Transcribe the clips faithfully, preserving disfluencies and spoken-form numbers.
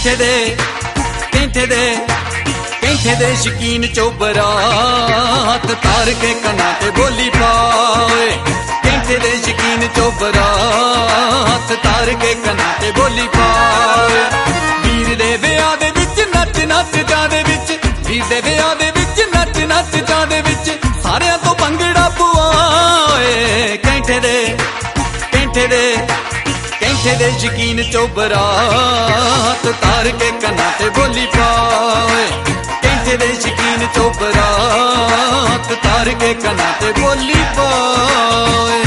कैंठे दे कैंठे दे कैंठे दे शकीन चोबरा हाथ तार के कना ते बोली पाए। कैंठे दे शकीन चोबरा हाथ तार के कना ते बोली पाए। वीर दे ब्याह दे विच नच नच चा दे विच वीर दे ब्याह दे विच नच नच चा दे विच सारियां तो भंगड़ा पुआए। कैंठे दे कैंठे दे कैंठे दे शकीन चोबरा हाथ तार के कना ते बोली पाए। कैंठे दे शकीन चोबरा हाथ तार के कना ते बोली पाए।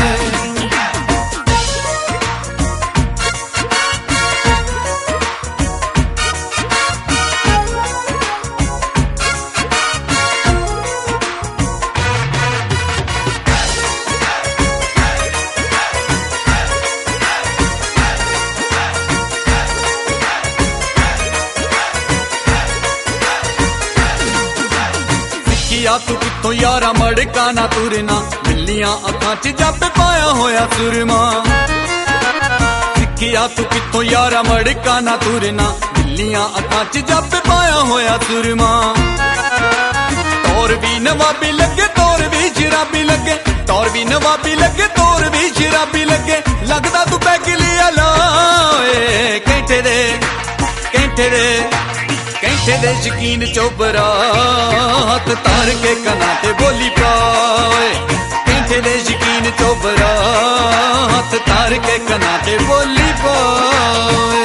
तू कितों यारा मड़का ना तुरना बिल्लियां अखां च जप पाया होया सुरमा। सिखिया तू कितों यारा मड़का ना तुरना बिल्लियां अखां च जप पाया होया सुरमा। तौर भी नवाबी लगे तौर भी शराबी लगे तौर भी नवाबी लगे तौर भी शराबी लगे लगदा तू पैग लिया लाए। कैंठे दे कैंठे दे कैंठे दे शकीन चोबरा हाथ तार के कना ते बोली पाए। कैंठे दे शकीन चोबरा हाथ तार के कना ते बोली पाए।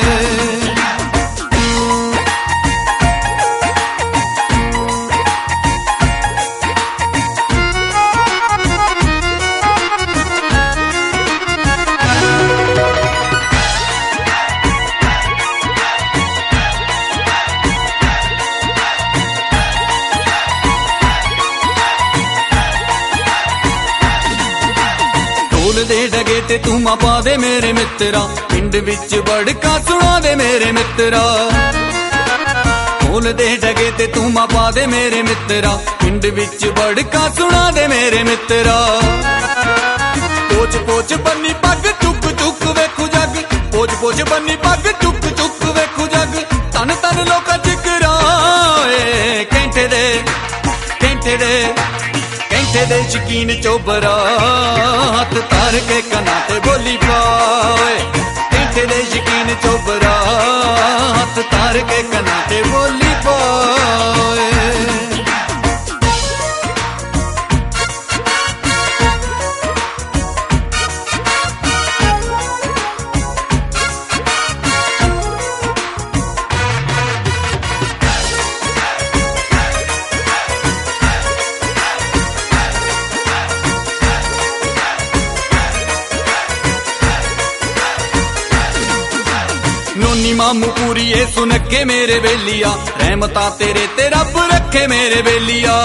दे डगे ते तू मां पा दे मेरे मित्रा पिंड विच बड़का सुना दे मेरे मित्रा। ढोल दे डगे ते तू मां पा दे मेरे मित्रा पिंड विच बड़का सुना दे मेरे मित्रा। पोच पोच बन्नी पग चुक चुक वेखू जग पोच पोच बन्नी पग चुक चुक वेखू जग तन तन लोका चिकराए। कैंठे दे कैंठे दे कैंठे दे शकीन चोबरा हाथ तार के कना ते बोली पाए। कैंठे दे शकीन चोबरा हाथ तार के कना ते बोली पाए। नोनी मामू पूरी ये सुन के मेरे बेलिया रहमता तेरे ते रब रखे मेरे बेलिया।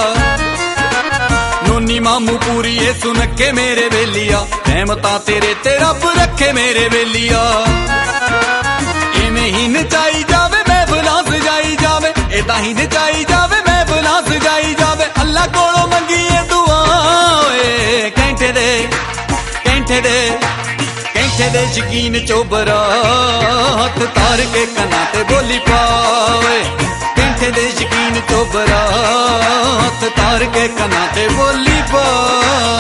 नोनी मामू पूरी ये सुन के मेरे बेलिया रहमता तेरे ते रब रखे मेरे बेलिया। इवें ही नचाई जावे मैं भुला सजाई जावे एदा ही नचाई जावे मैं भुला सजाई जावे अल्लाह कोलों मंगीए दुआए। कैंठे दे कैंठे दे कैंठे दे शकीन चोबरा हाथ तार के कना ते बोली पाए। कैंठे दे शकीन चोबरा हाथ तार के कना ते बोली पाए।